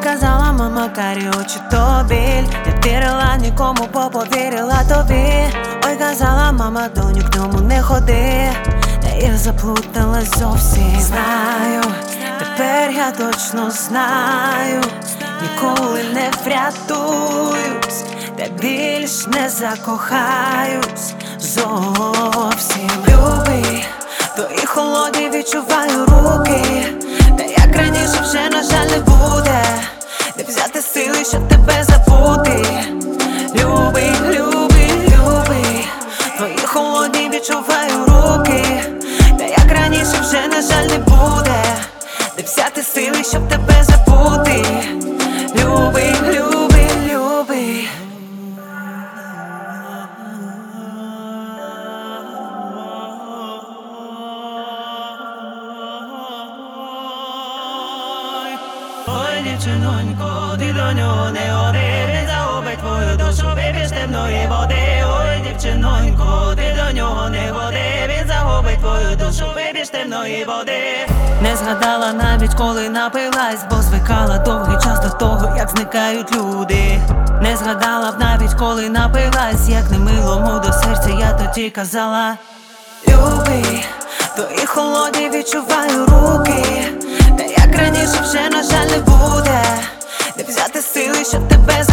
казала мама, карі очі то біль. Не вірила нікому, бо повірила тобі. Ой, казала мама, доню, к ньому не ходи. Та я заплуталась зовсім. Знаю, тепер я точно знаю, ніколи не врятуюсь, та більш не закохаюсь зовсім. Любий, твої холодні відчуваю руки. Та як раніше вже, на жаль, не буде. Не взяти сили, щоб тебе забути. Любий, любий, любий, твої холодні відчуваю руки. Та як раніше вже, на жаль, не буде. Не взяти сили, щоб тебе забути. Любий, любий, любий. Ой, дівчинонько, ти до нього не ходи. Він загубить твою душу, вип'єш темної води. Ой, дівчинонько, ти до нього не ходи. Він загубить твою душу, вип'єш темної води. Не згадала навіть, коли напилась, бо звикала довгий час до того, як зникають люди. Не згадала б навіть, коли напилась, як немилому до серця я тоді казала. Любий, твої холодні відчуваю руки. Та як раніше вже, на жаль, не буде. Не взяти сили, щоб тебе